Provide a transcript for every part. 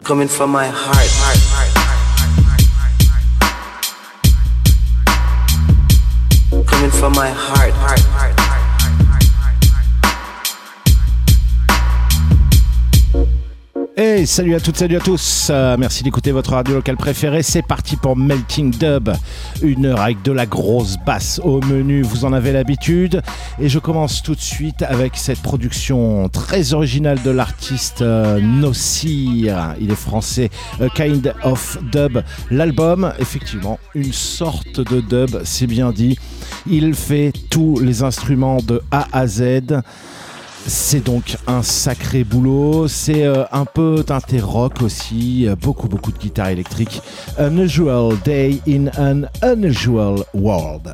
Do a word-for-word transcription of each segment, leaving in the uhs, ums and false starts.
coming from my heart. Coming from my heart. Hey, salut à toutes, salut à tous. Euh, merci d'écouter votre radio locale préférée. C'est parti pour Melting Dub. Une heure avec de la grosse basse au menu. Vous en avez l'habitude. Et je commence tout de suite avec cette production très originale de l'artiste euh, Nosir. Il est français. A Kind of Dub. L'album, effectivement, une sorte de dub, c'est bien dit. Il fait tous les instruments de A à Z. C'est donc un sacré boulot, c'est euh, un peu teinté rock aussi, euh, beaucoup beaucoup de guitare électrique. Unusual Day in an Unusual World.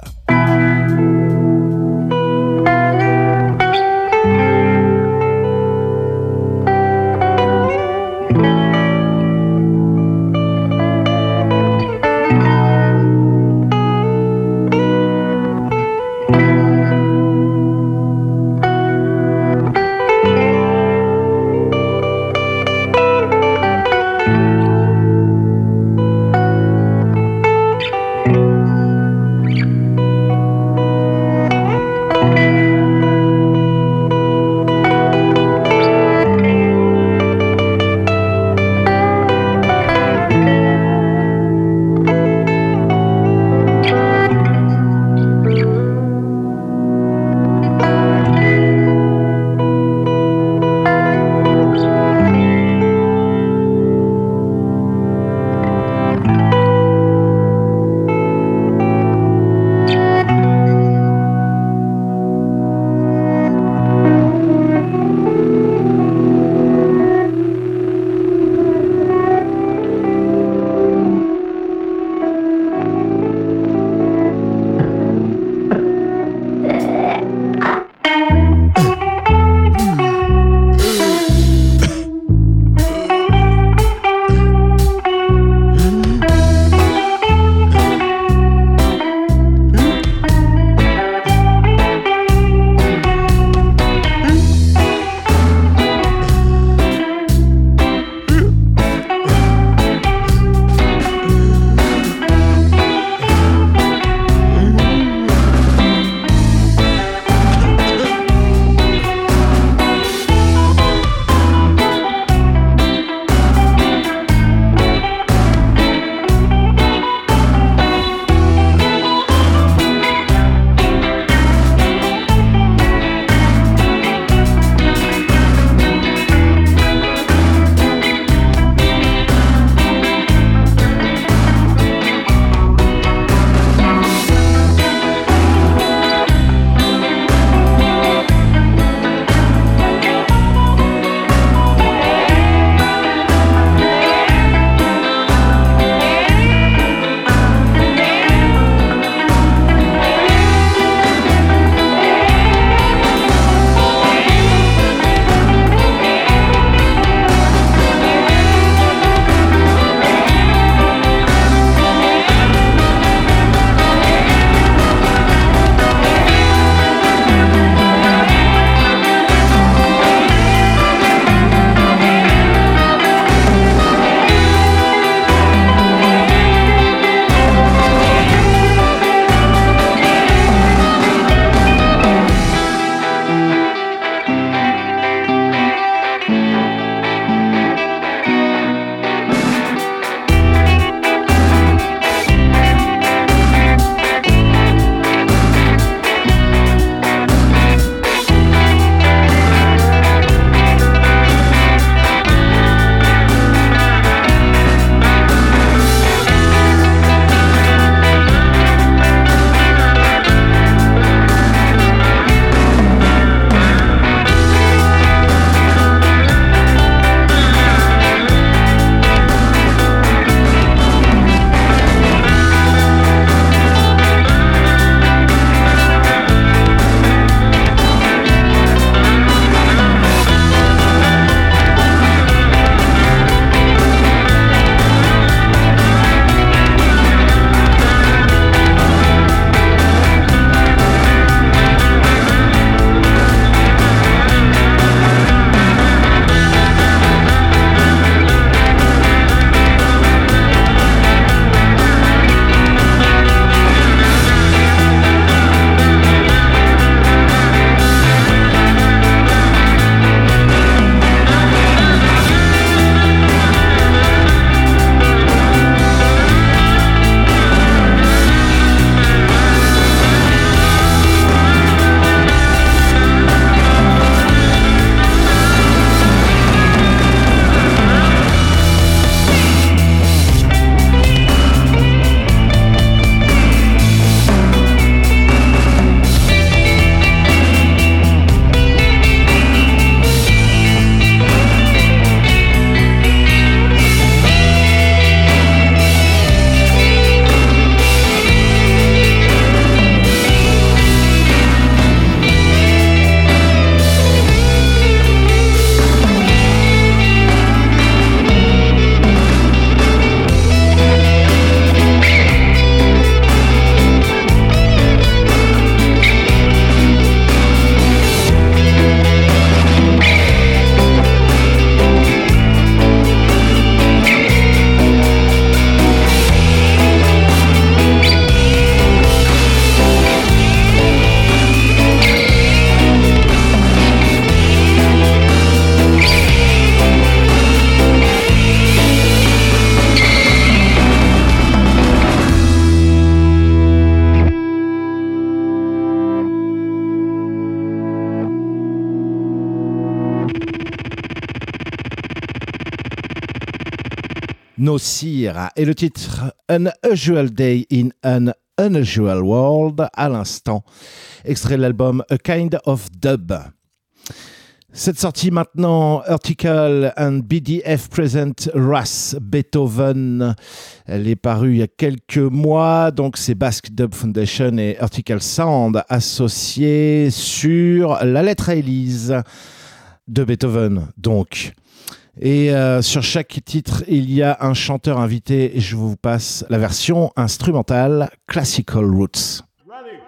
No Sir et le titre An Unusual Day in an Unusual World à l'instant, extrait de l'album A Kind of Dub. Cette sortie maintenant, Urticael and B D F Present Ras Beethoven. Elle est parue il y a quelques mois, donc c'est Basque Dub Foundation et Urticael Sound associés sur la lettre à Élise de Beethoven, donc. Et euh, sur chaque titre, il y a un chanteur invité et je vous passe la version instrumentale Classical Roots. Ready.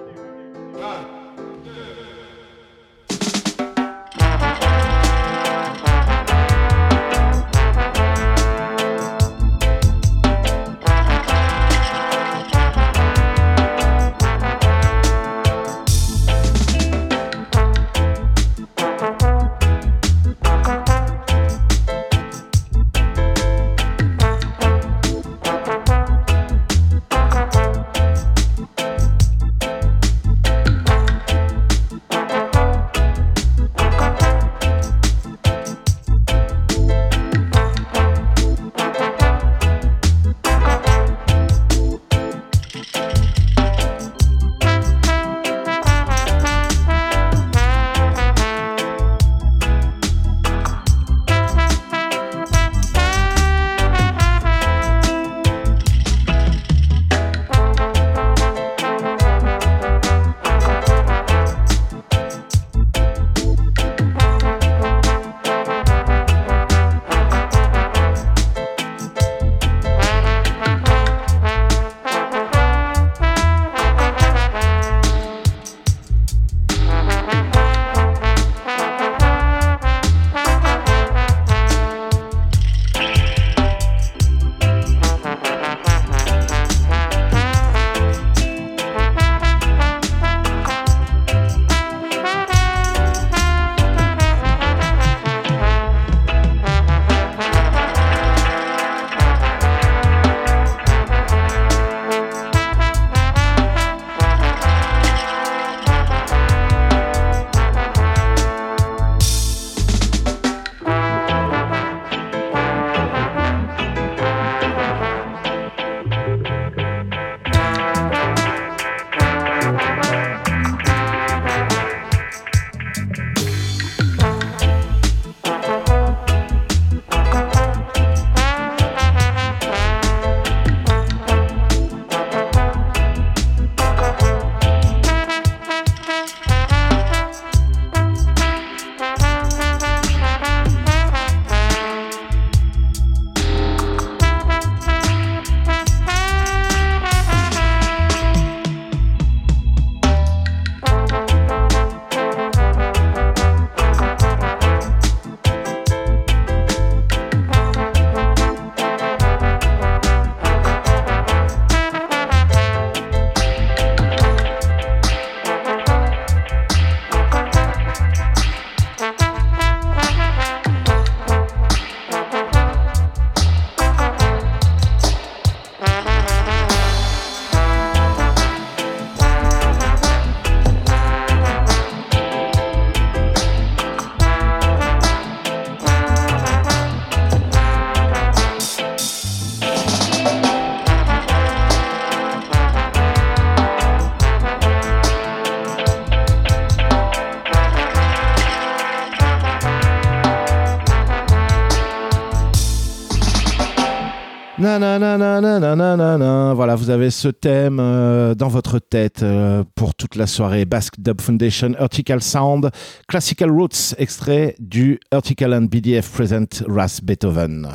Nanananananana. Voilà, vous avez ce thème euh, dans votre tête euh, pour toute la soirée. Basque Dub Foundation, Urticael Sound, Classical Roots, extrait du Urticael and B D F Present Ras Beethoven.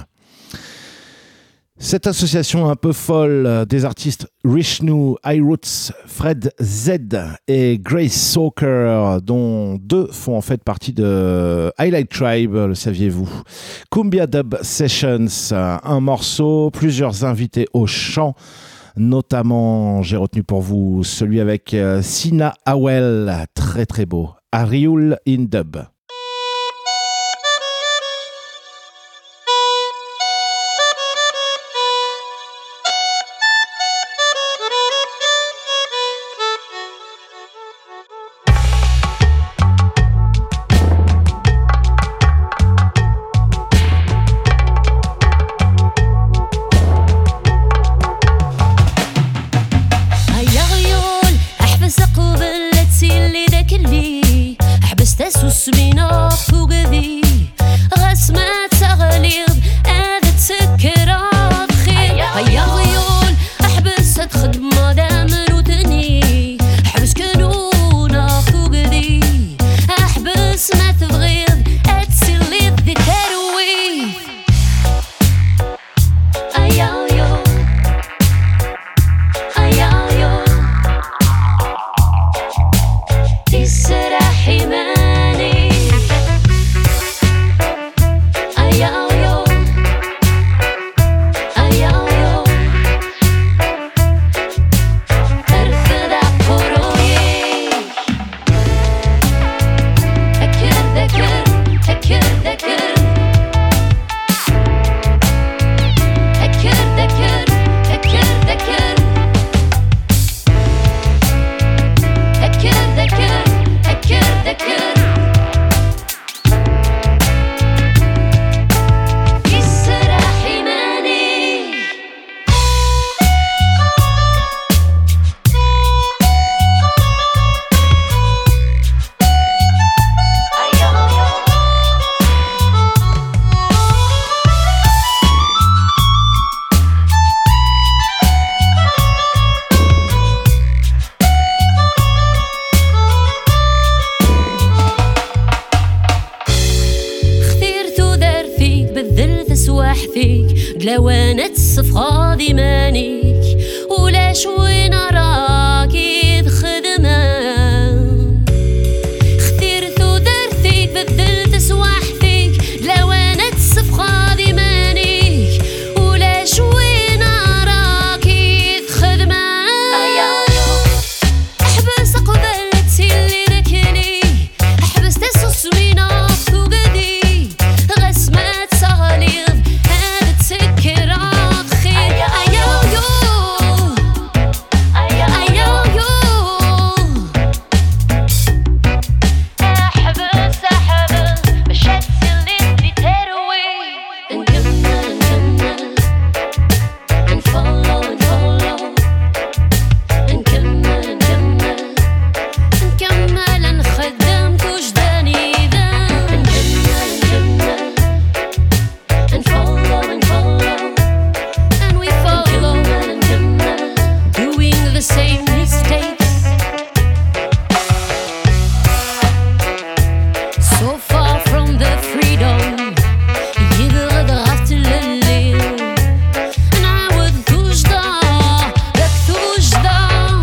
Cette association un peu folle des artistes Rishnu, iRoots, Fred Z et Grace Soaker, dont deux font en fait partie de Highlight Tribe, le saviez-vous? Cumbia Dub Sessions, un morceau, plusieurs invités au chant, notamment, j'ai retenu pour vous celui avec Sina Howell, très très beau, Ariul in Dub. فيك دلوانة الصفرا ديمانيك ولاش وين راك إذ خدمان اخترت ودرتي بدلت سواح فيك دلوانة الصفرا ديمانيك ولاش وين راك إذ خدمان احبس قبلتي اللي ذكني احبس تسوس وينا فوقدي غسمات صغليظ هذا تسكرات خير ايو يو ايو يو احبس احبس مشات اللي تروي نكمل نكمل نفولو نفولو نكمل نكمل نكمل نخدم وجداني ذا نكمل نكمل نفولو نفولو and we follow doing the same mistakes so far from the freedom يبغى ضغط الليل نعاود توجدا لك توجدا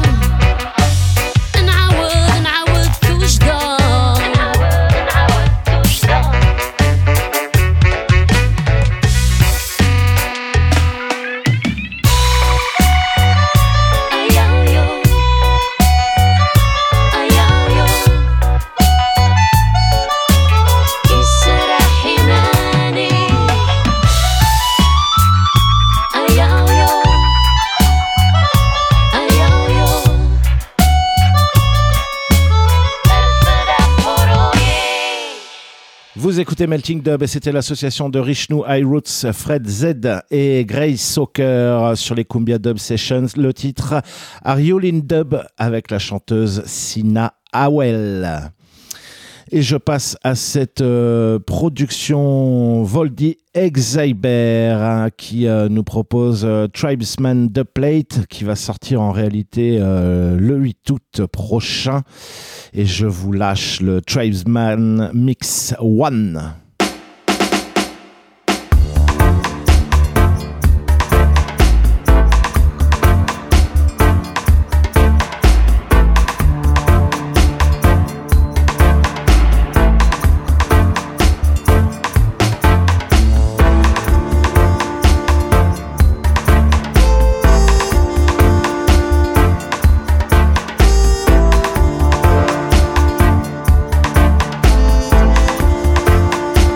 نعاود نعاود توجدا نعاود نعاود توجدا أيايو أيايو يسرح حماني أيايو أيايو أرفع فروي Vous écoutez Melting Dub et c'était l'association de Richnou, High Roots, Fred Z et Grace Socker sur les Cumbia Dub Sessions. Le titre Are You in Dub avec la chanteuse Sina Howell. Et je passe à cette euh, production Voldy Exaiber hein, qui euh, nous propose euh, Tribesman Dubplate qui va sortir en réalité euh, le huit août prochain. Et je vous lâche le Tribesman Mix One. أيايو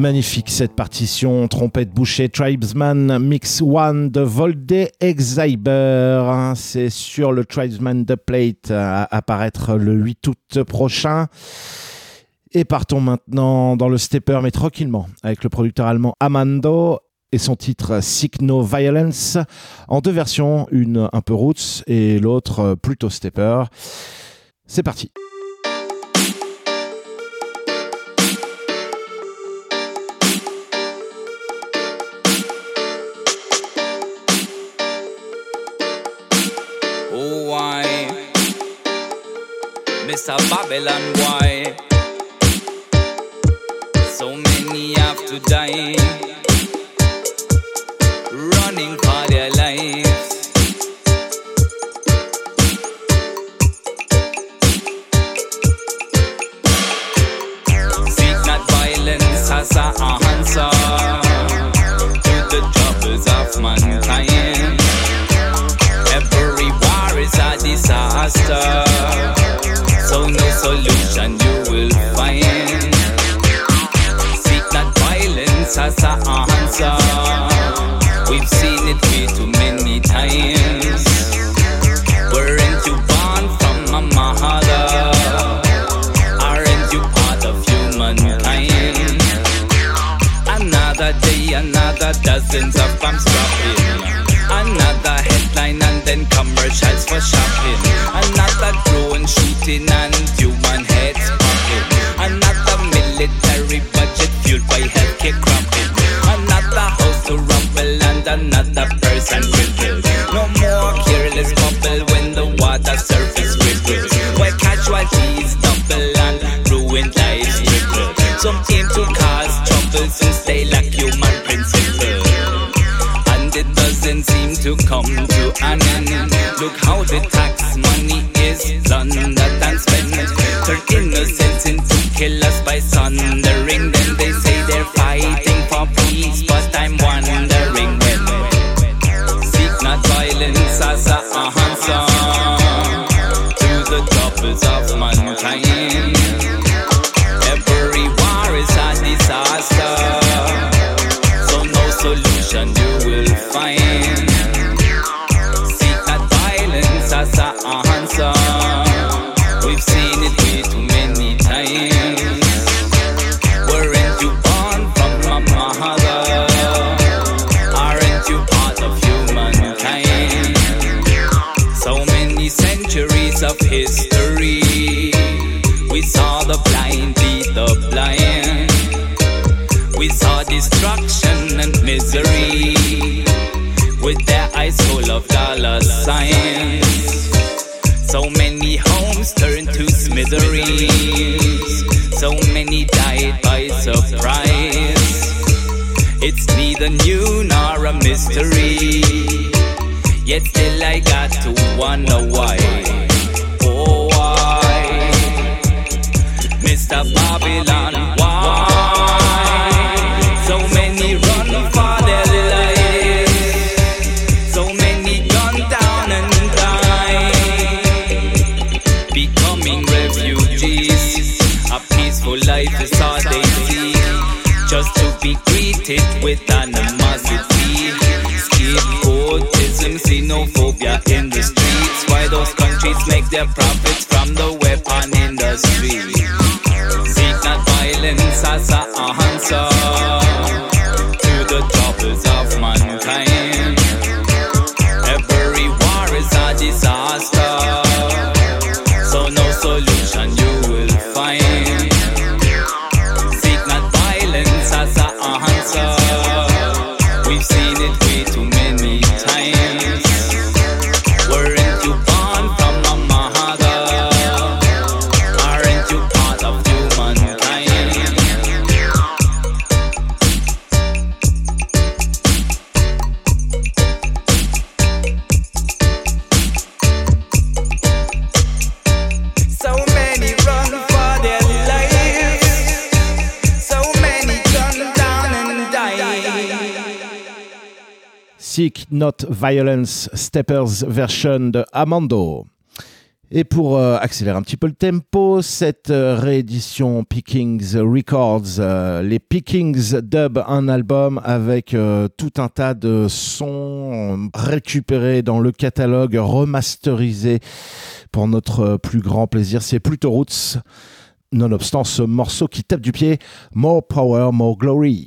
Magnifique cette partition, trompette bouchée, Tribesman Mix One de Volde Exhiber. C'est sur le Tribesman The Plate à apparaître le huit août prochain. Et partons maintenant dans le stepper, mais tranquillement, avec le producteur allemand Amando et son titre Seek No Violence, en deux versions, une un peu roots et l'autre plutôt stepper. C'est parti. Oh, why, Mister Babylon, why? So many have to die, running for their lives. Seek not violence as a answer to the troubles of mankind. Every war is a disaster, so no solution you will find. As an answer, we've seen it way too many times. Weren't you born from a mother? Aren't you part of humankind? Another day, another dozens of bombs dropping. Another headline and then commercials for shopping. Another drone shooting and human heads popping. Another military budget fueled by healthcare cropping. Another house to rumble and another person crippled. No more careless bubble when the water surface ripples. While casualties double and ruined lives triple. Some aim to cause trouble since they lack human principle. And it doesn't seem to come to an end. Look how the tax money is plundered and spent. Turn innocents into killers by sundering. Then they say they're fighting for peace, but I'm wondering when. Seek not violence as a answer to the troubles of mankind. Every war is a disaster, so no solution you will find. Seek not violence as a answer. We've seen it way too many times. Weren't you born from a mother? Aren't you part of humankind? So many centuries of history, we saw the blind lead the blind. We saw destruction and misery with their eyes full of dollar signs. So many homes turned to smithereens. So many died by surprise. It's neither new nor a mystery. Yet still I got to wonder why. Oh, why? Mister Babylon, why? So many run for their lives. So many gunned down and becoming refugees. A peaceful life is all they seek, just to be greeted with animosity. Scapegoatism, xenophobia in the streets. Why those countries make their profits from the weapon industry? Seek not violence as a answer to the troubles of mankind. Every war is a disaster, so no solution you will find. Seek not violence as a answer. We've seen it way too many times. Weren't you born from a mother? Aren't you part of humankind? So many run for their lives. So many gunned down and died. Seek Not Violence, Steppers version de Amando. Et pour euh, accélérer un petit peu le tempo, cette euh, réédition Pickings Records, euh, les Pickings Dub, un album avec euh, tout un tas de sons récupérés dans le catalogue, remasterisés pour notre plus grand plaisir. C'est plutôt roots, nonobstant ce morceau qui tape du pied, More Power, More Glory.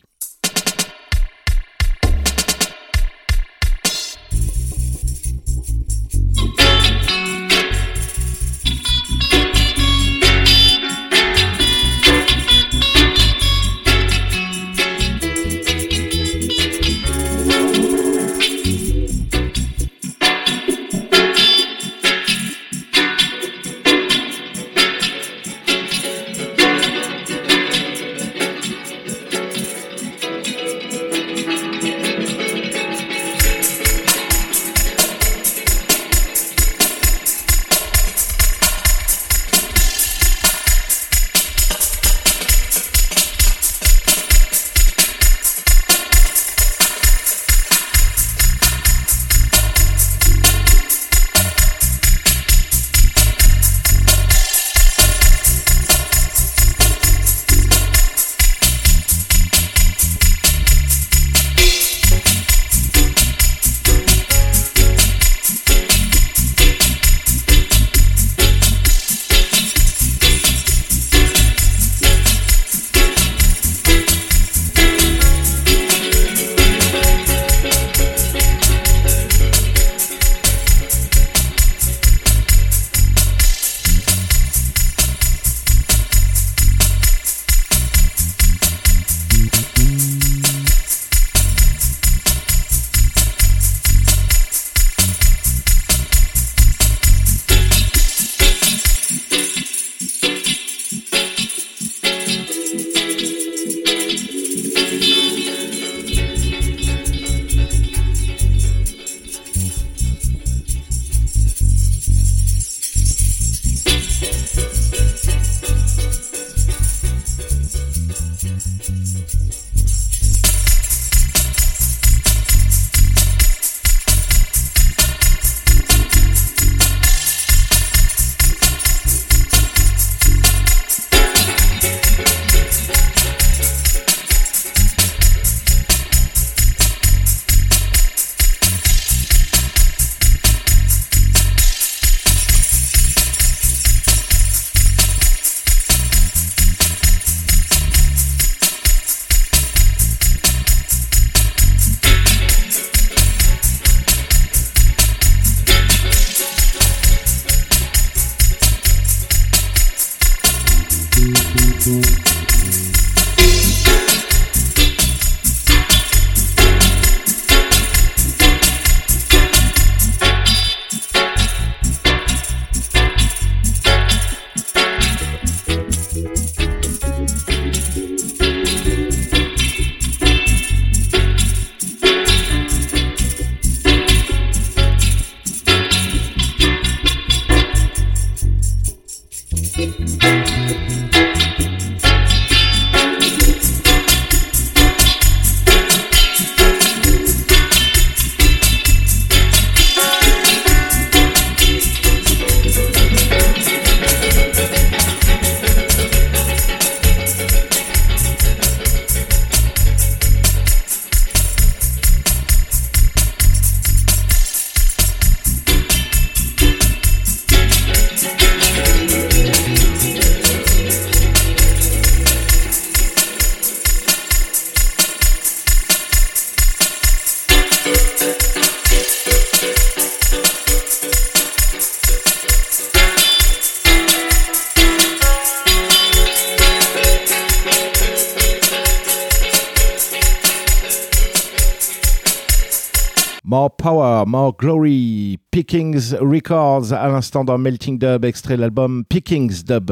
More Power, More Glory, Pickings Records, à l'instant dans Melting Dub, extrait de l'album Pickings Dub.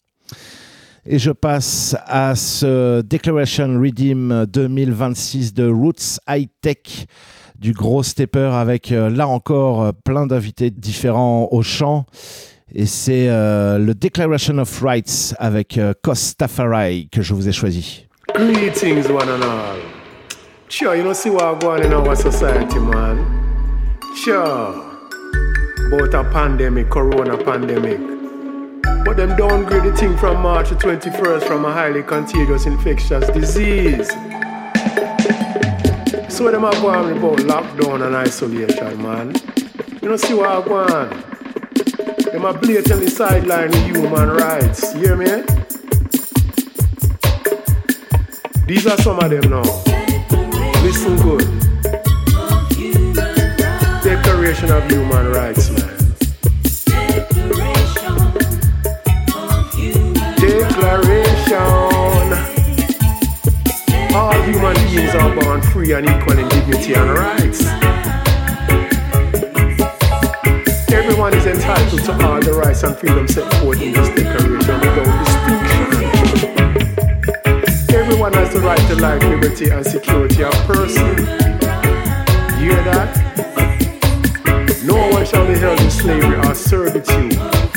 Et je passe à ce Declaration Redeem deux mille vingt-six de Roots High Tech, du gros stepper avec, euh, là encore, plein d'invités différents au chant. Et c'est euh, le Declaration of Rights avec euh, Kostafari que je vous ai choisi. Greetings, one and all. Sure, you don't see what going on in our society, man. Sure. about a pandemic, corona pandemic. But them downgrade the thing from March the twenty-first from a highly contagious infectious disease. So them are going about lockdown and isolation, man. You don't see what I want. Them are blatantly sidelining human rights. You hear me? These are some of them now. Listen good. Declaration of Human Rights, man. Declaration. All human beings are born free and equal in dignity and rights. Everyone is entitled to all the rights and freedoms set forth in this declaration without distinction. Everyone has the right to life, liberty, and security of person. You hear that? No one shall be held in slavery or servitude.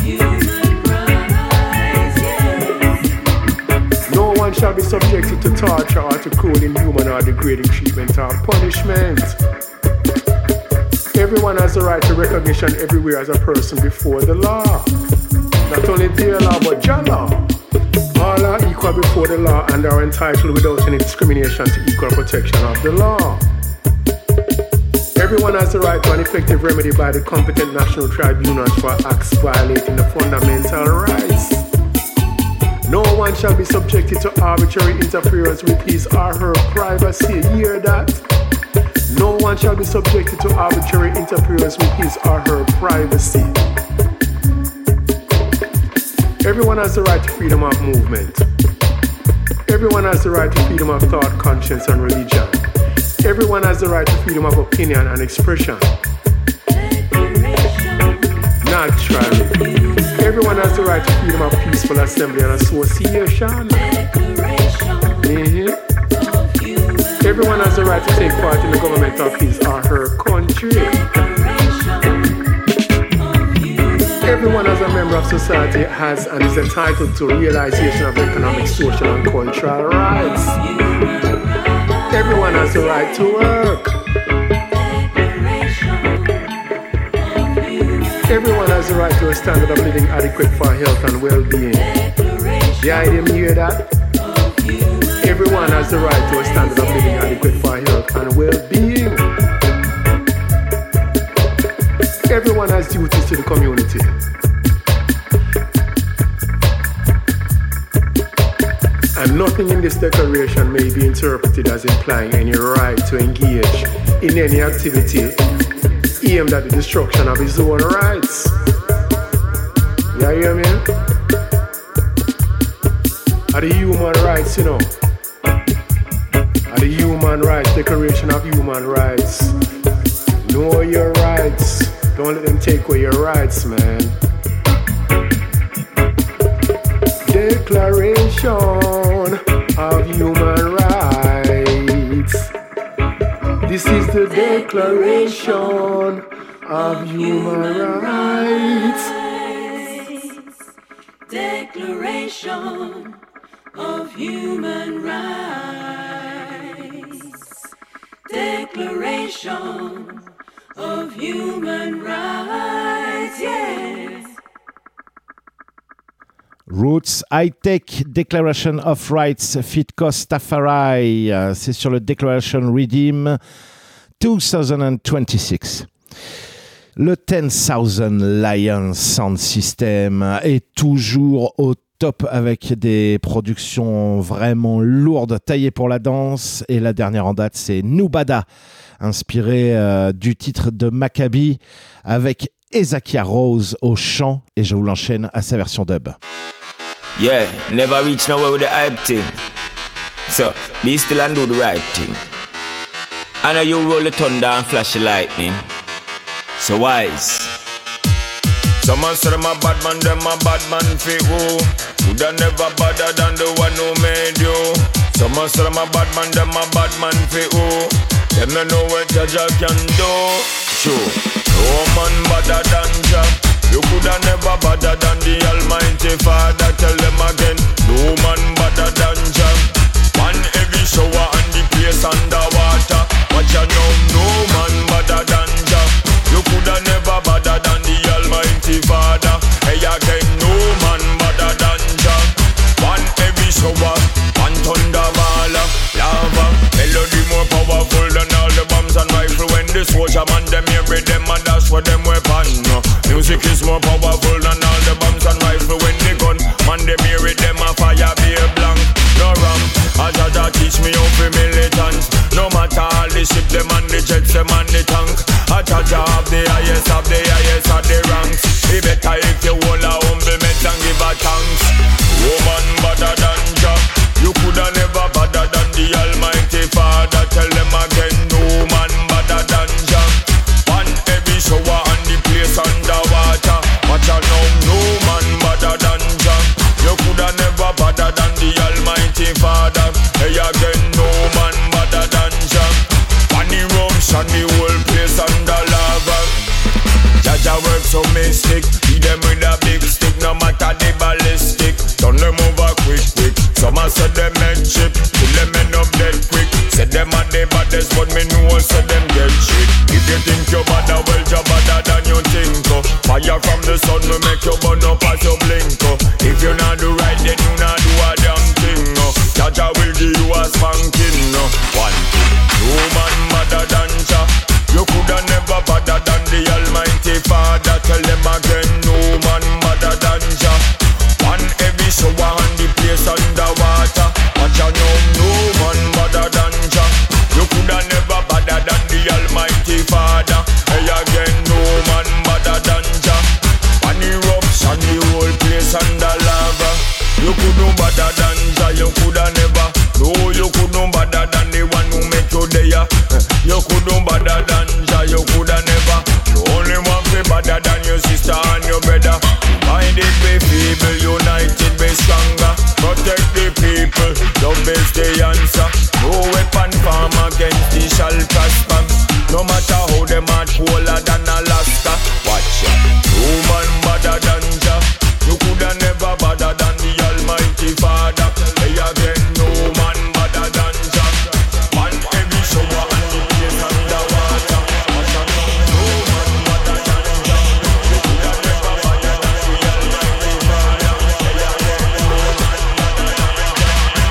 No one shall be subjected to torture or to cruel, inhuman, or degrading treatment or punishment. Everyone has the right to recognition everywhere as a person before the law. Not only their law, but Jah law. All are equal before the law and are entitled without any discrimination to equal protection of the law. Everyone has the right to an effective remedy by the competent national tribunals for acts violating the fundamental rights. No one shall be subjected to arbitrary interference with his or her privacy. You hear that? No one shall be subjected to arbitrary interference with his or her privacy. Everyone has the right to freedom of movement. Everyone has the right to freedom of thought, conscience, and religion. Everyone has the right to freedom of opinion and expression. Naturally. Everyone has the right to freedom of peaceful assembly and association. Mm-hmm. Everyone has the right to take part in the government of his or her country. Everyone as a member of society has and is entitled to realization of economic, social, and cultural rights. Everyone has the right to work. Everyone has the right to a standard of living adequate for health and well-being. Yeah, I didn't hear that. Everyone has the right to a standard of living adequate for health and well-being. Everyone has duties to the community. And nothing in this declaration may be interpreted as implying any right to engage in any activity aimed at the destruction of his own rights. You hear me? Are the human rights, you know? Are the human rights, Declaration of Human Rights. Know your rights. Don't let them take away your rights, man. Declaration of Human Rights. This is the Declaration of Human Rights. Declaration of Human Rights. Declaration of Human Rights, yeah. Roots High Tech Declaration of Rights Fit Costafari, euh, c'est sur le Declaration Redeem deux mille vingt-six. Le ten thousand Lions Sound System est toujours au top avec des productions vraiment lourdes, taillées pour la danse, et la dernière en date c'est Nubada, inspiré euh, du titre de Maccabi avec Ezakia Rose au chant, et je vous l'enchaîne à sa version dub. Yeah, never reach nowhere with the hype thing. So, be still and do the right thing. I know you roll the thunder and flash the lightning. So wise. Some man say them a bad man, them a bad man fi who? Woulda never better than the one who made you. Some man say them a bad man, them a bad man fi who? Them no know what Jah can do. True. No man better than Jah. You coulda never better than the Almighty Father. Tell them again. No man better than Jah. One heavy shower and the place underwater. Watch out now. No man better than Jah. You coulda never better than the highest of the highest of the ranks. It better if you hold a humblement and give a thanks. Woman better than Jah. You coulda never better than the Almighty Father. Tell them again, no man better than Jah. One heavy shower and the place underwater. Watch out now, no man better than Jah. You coulda never better than the Almighty Father. Hey again, no man better than Jah. One eruption, the whole place under lava. Jaja work so mystic, beat them with a big stick, no matter the ballistic. Turn them over quick, quick. Some a say them head chip, till them end up dead quick. Say them are the baddest, but me know say them get shit. If you think you're badder, well you're badder than you think. Oh. Fire from the sun will make you burn up as you blink. Oh. If you not do right, then you not do a damn thing. Oh. Jaja will give you a spanking. Oh. One thing, no man badder than Jah. You coulda never better than the Almighty Father. Tell them again, no man better than Jah. One heavy shower and the place underwater. Watch out now, no man better than Jah. You coulda never better than the Almighty Father. Hey again, no man better than Jah. One eruption, the whole place under lava. You coulda better than Jah. You coulda never. No, you coulda better than the one who make you there. You coulda better than Jah. You coulda never. You only one be better than your sister and your brother. Divided be feeble, united be stronger. Protect the people, love is the answer. No weapon form against thee shall prosper. No matter how them are colder than Alaska. Watch ya, no man better than Jah. You coulda never better than the Almighty Father. Hey again, no man better than Jah. One heavy shower and the place underwater. Watch ya, no man better than Jah. You coulda never better than the Almighty Father. Hey again, no man better than Jah.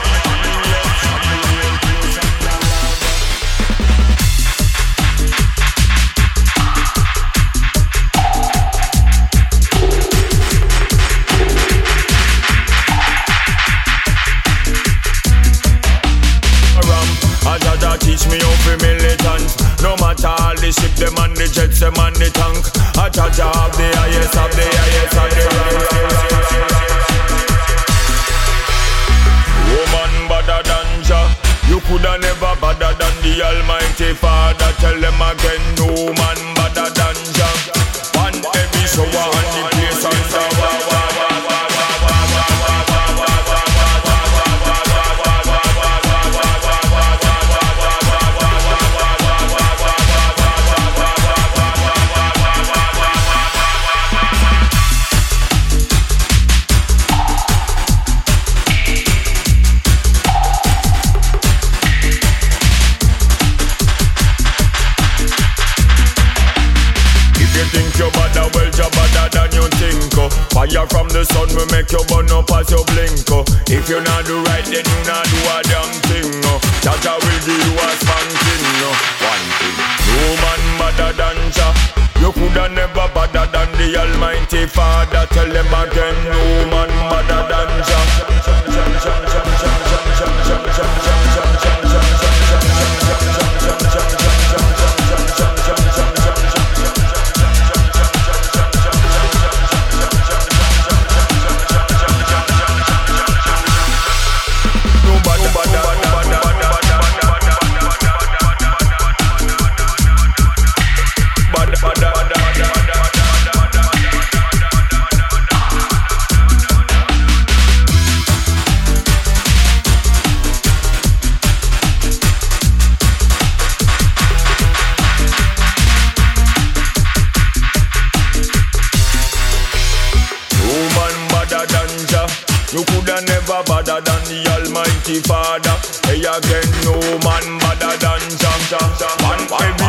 Jaja teach me how to militant. No matter all the ship, them and the jets, them and the tank. A Jaja of the highest, of the highest, of the rank. Woman better than Jah. You coulda never better than the Almighty Father. Tell them again, no man better than Jah. One heavy shower and the place underwater. Fire from the sun will make you burn up as you blink. Oh. If you not do right, then you not do a damn thing. Oh. Jaja will give you a spanking. Oh. One thing, no man better than Jah. You coulda never better than the Almighty Father. Tell them again, no man better than Jah. Better than the Almighty Father. Hey again, no man better than Jah. Man, baby,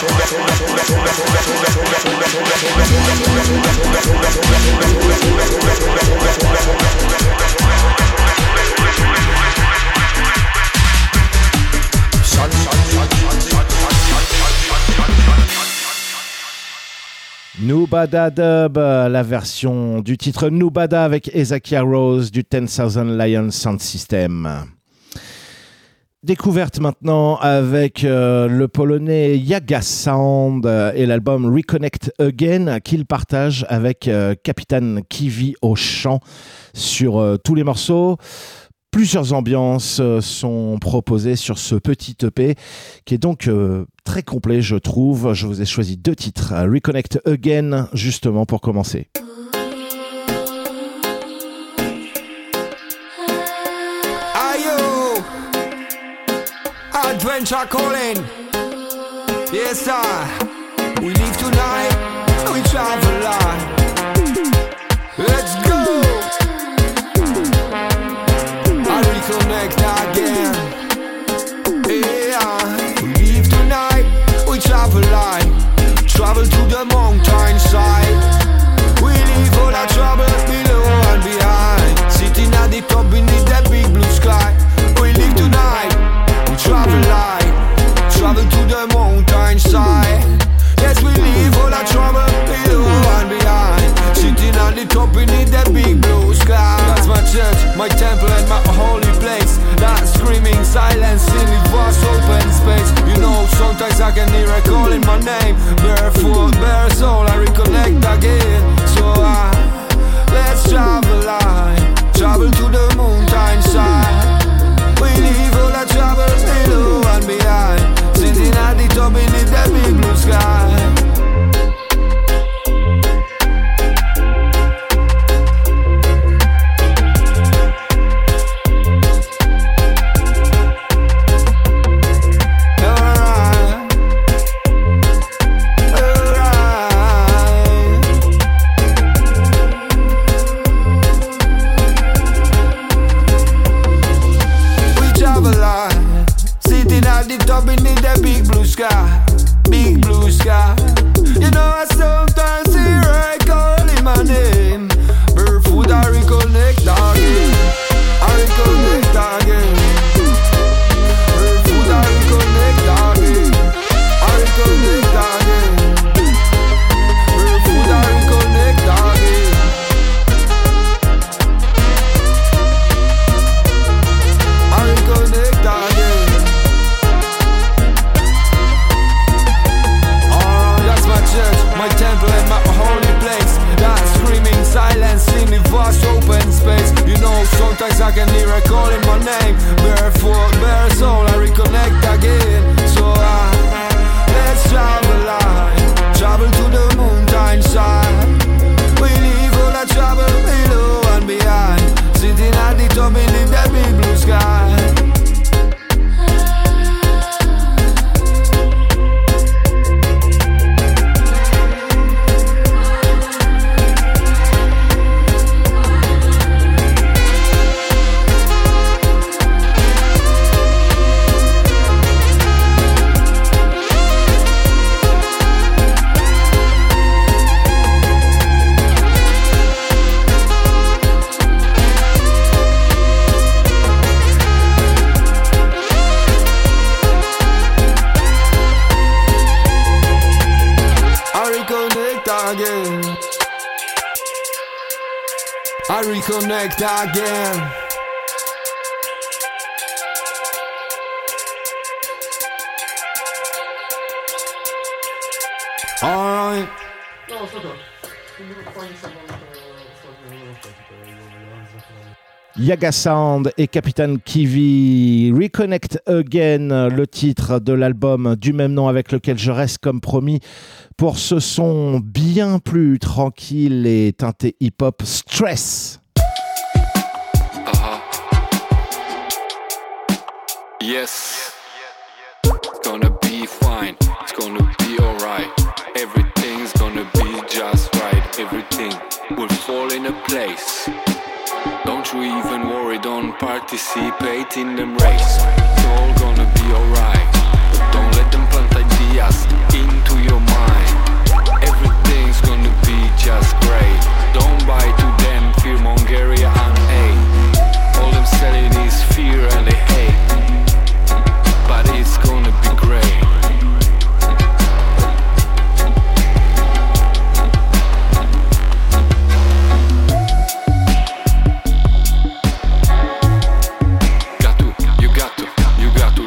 Nubada Dub, la version du titre Nubada avec Ezakia Rose du ten thousand Lions Sound System. Découverte maintenant avec euh, le polonais Yaga Sound euh, et l'album Reconnect Again qu'il partage avec euh, Capitaine Kiwi au chant sur euh, tous les morceaux. Plusieurs ambiances euh, sont proposées sur ce petit E P qui est donc euh, très complet, je trouve. Je vous ai choisi deux titres, euh, Reconnect Again justement pour commencer. Adventure calling, yes sir. We leave tonight, we travel on. Let's go. I reconnect again. Yeah, we leave tonight, we travel on. Travel to the mountain side. We leave all our trouble below and behind. Sitting at the top beneath that big blue sky. We leave tonight. Travel light, travel to the mountain side. Yes, we leave all our trouble below and behind. Sitting on the top beneath that big blue sky. That's my church, my temple and my holy place. That screaming silence in the vast open space. You know, sometimes I can hear a calling my name. Barefoot, bare soul, I reconnect again. So I, let's travel light, travel to the mountain side. We leave all our troubles below and behind. Sitting at the top beneath that big blue sky. Beneath that big blue sky, big blue sky. You know I sometimes hear I calling my name. Barefoot I reconnect again, I reconnect again. Barefoot I reconnect again, I reconnect again. Barefoot I reconnect again. I reconnect again. My temple and my holy place. That screaming silence in the vast open space. You know, sometimes I can hear a calling my name. Barefoot, bare soul, I reconnect again. So I, let's travel light, travel to the mountain side. We leave all our trouble below and behind. Sitting at the top beneath that big blue sky. I reconnect again. Alright. Yaga Sound et Capitaine Kiwi, Reconnect Again, le titre de l'album du même nom avec lequel je reste comme promis pour ce son bien plus tranquille et teinté hip-hop, Stress. Uh-huh. Yes, it's gonna be fine, it's gonna be alright. Everything's gonna be just right, everything will fall in a place. Don't you even worry, don't participate in them race. It's all gonna be alright. Don't let them plant ideas into your mind. Everything's gonna be just great. Don't buy to them fear mongeria and hate. All them selling is fear and they hate. But it's gonna be great. Got to, you got to, you got to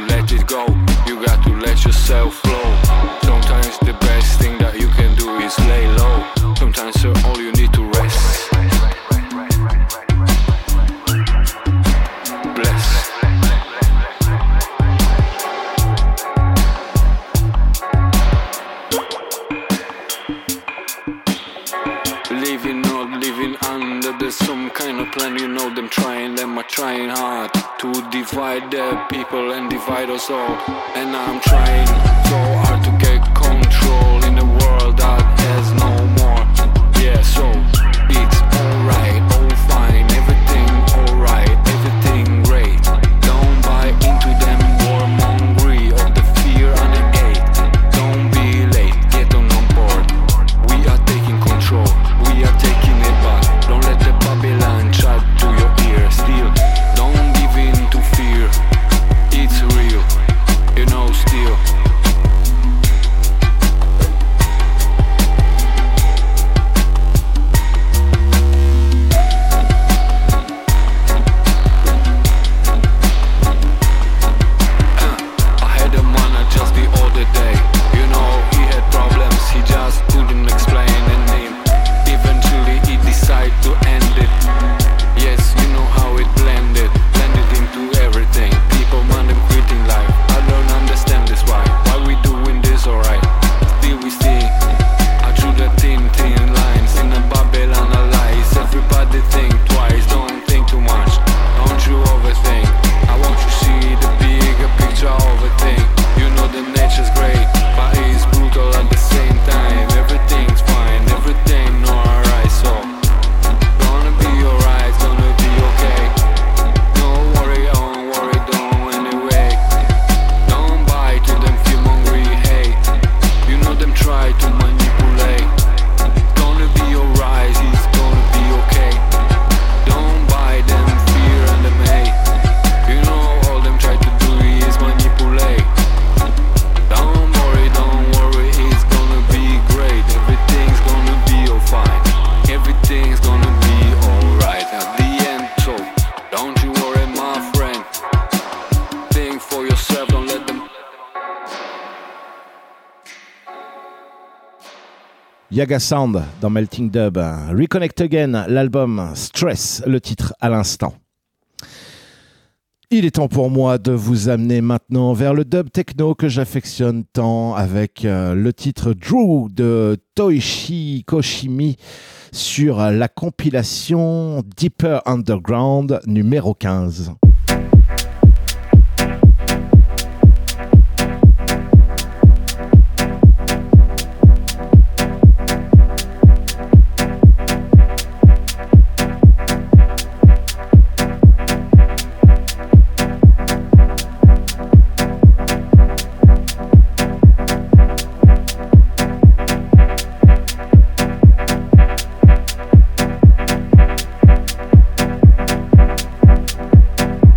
there's some kind of plan, you know them trying, them are trying hard to divide the people and divide us all. And I'm trying so hard to get control in a world that has no more. Yeah, so it's alright, all fine, everything alright, everything great. Don't buy into them warmongery of the fear and the hate. Don't be late, get on on board. We are taking control, we are taking it back. Don't let the Babylon chat to your ear. Still, don't give in to fear. It's real, you know, still. I had a man just the other day. You know, he had problems, he just couldn't explain and name. Eventually he decided to end it. Yes, you know how it blended, blended into everything. People, man, them quitting life. I don't understand this why. Why we doing this alright? Still we see I through the thin, thin lines in a Babylon of lies. Everybody think twice, don't think too much. Don't you overthink. I want you to see the bigger picture of a thing. You know the nature's great, but it's brutal at the same time. Everything's fine, everything alright, so gonna be alright, gonna be okay. Don't worry, don't worry, don't anyway. Don't buy to them fear-mongery hate. You know them try to manipulate. Gonna be alright, it's gonna be okay. Don't buy them fear and them hate. You know all them try to do is manipulate. Don't worry, don't worry, it's gonna be great. Everything's gonna be all fine. Everything's gonna be alright at the end. So don't you worry, my friend. Think for yourself, don't let them. Yaga Sound dans Melting Dub. Reconnect Again, l'album Stress, le titre à l'instant. Il est temps pour moi de vous amener maintenant vers le dub techno que j'affectionne tant avec euh, le titre Drew de Toichi Koshimi sur la compilation Deeper Underground numéro quinze. We'll be right back.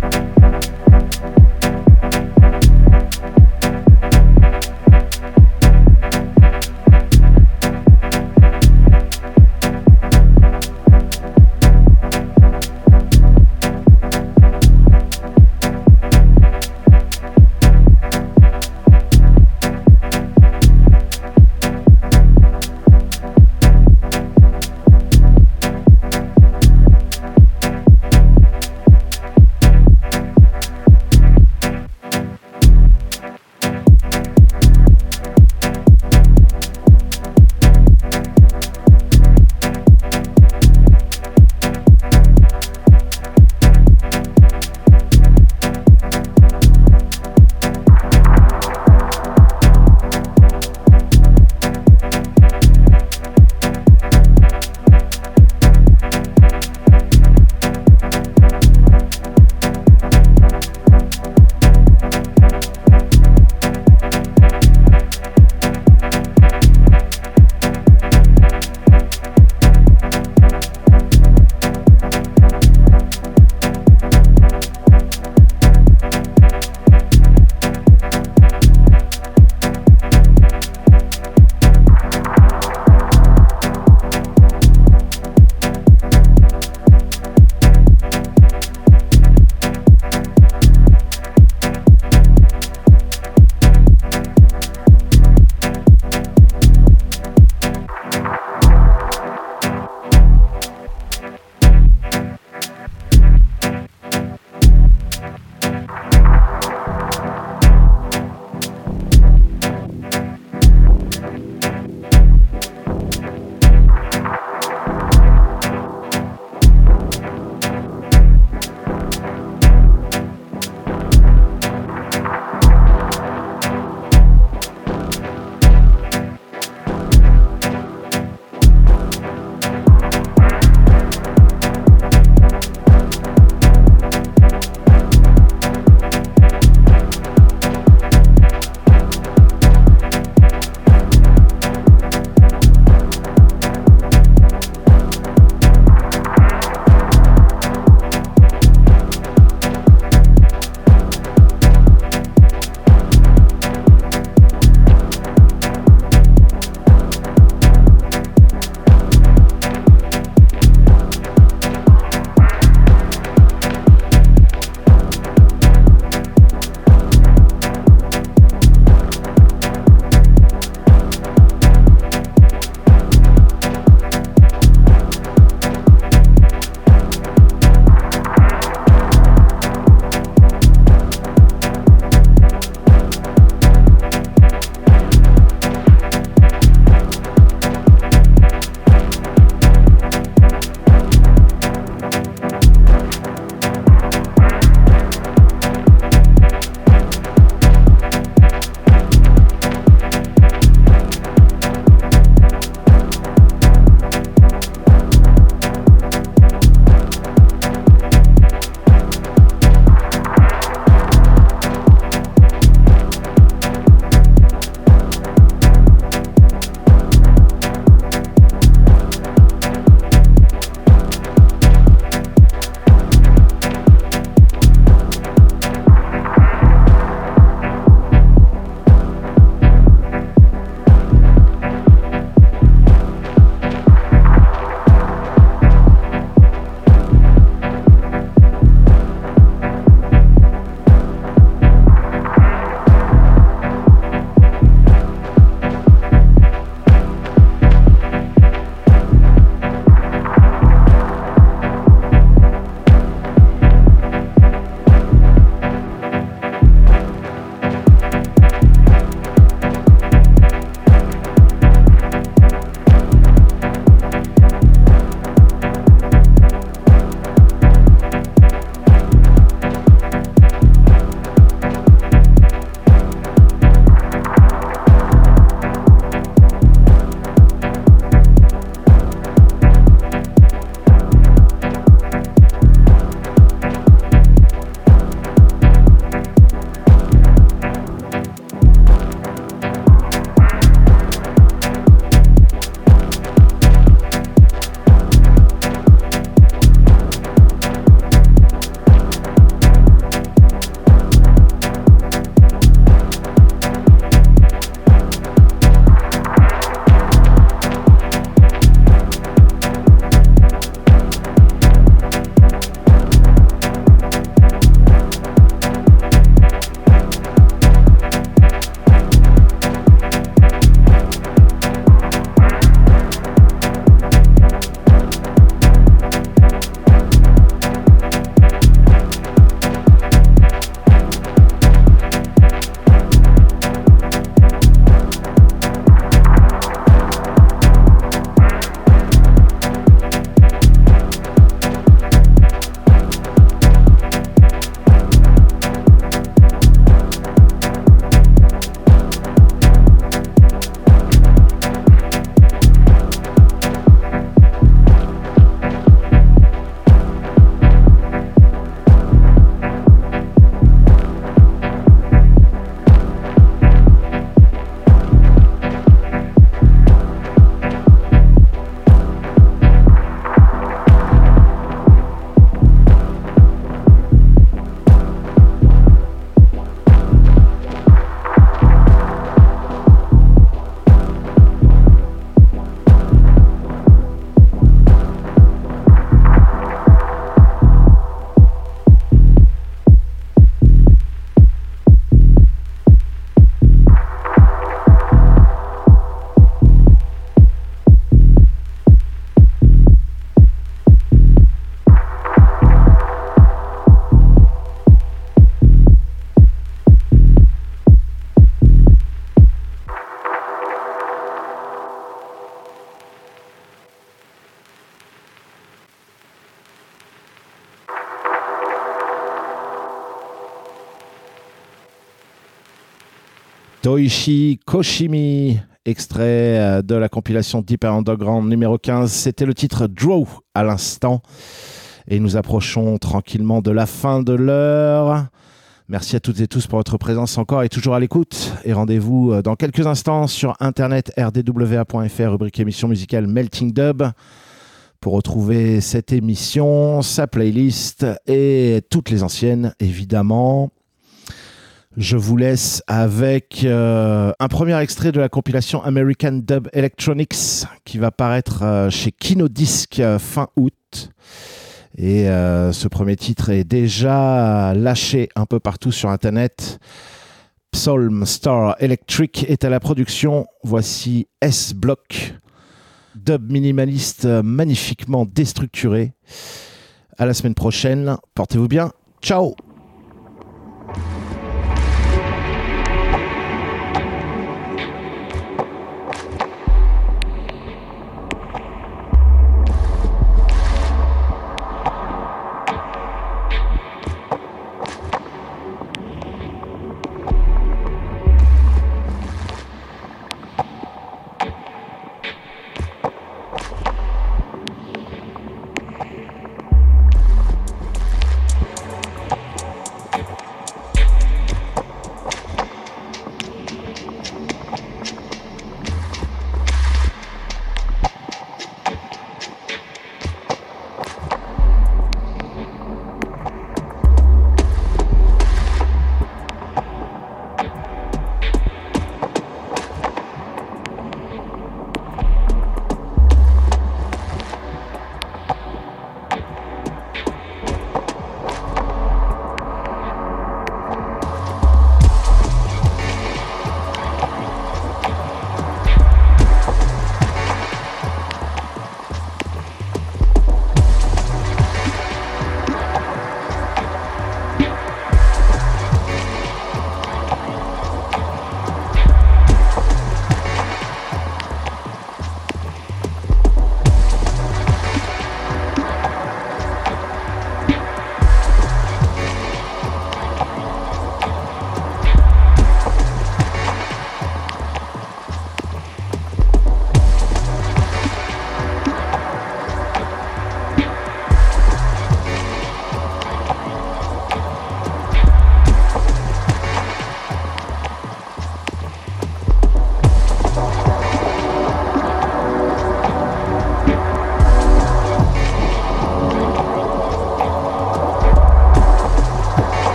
Toichi Koshimi, extrait de la compilation Deep Underground numéro quinze. C'était le titre Draw à l'instant. Et nous approchons tranquillement de la fin de l'heure. Merci à toutes et tous pour votre présence encore et toujours à l'écoute. Et rendez-vous dans quelques instants sur internet r d w a point f r, rubrique émission musicale Melting Dub, pour retrouver cette émission, sa playlist et toutes les anciennes, évidemment. Je vous laisse avec euh, un premier extrait de la compilation American Dub Electronics qui va paraître euh, chez Kinodisc euh, fin août. Et euh, ce premier titre est déjà lâché un peu partout sur Internet. Psalm Star Electric est à la production. Voici S-Block, dub minimaliste magnifiquement déstructuré. À la semaine prochaine. Portez-vous bien. Ciao!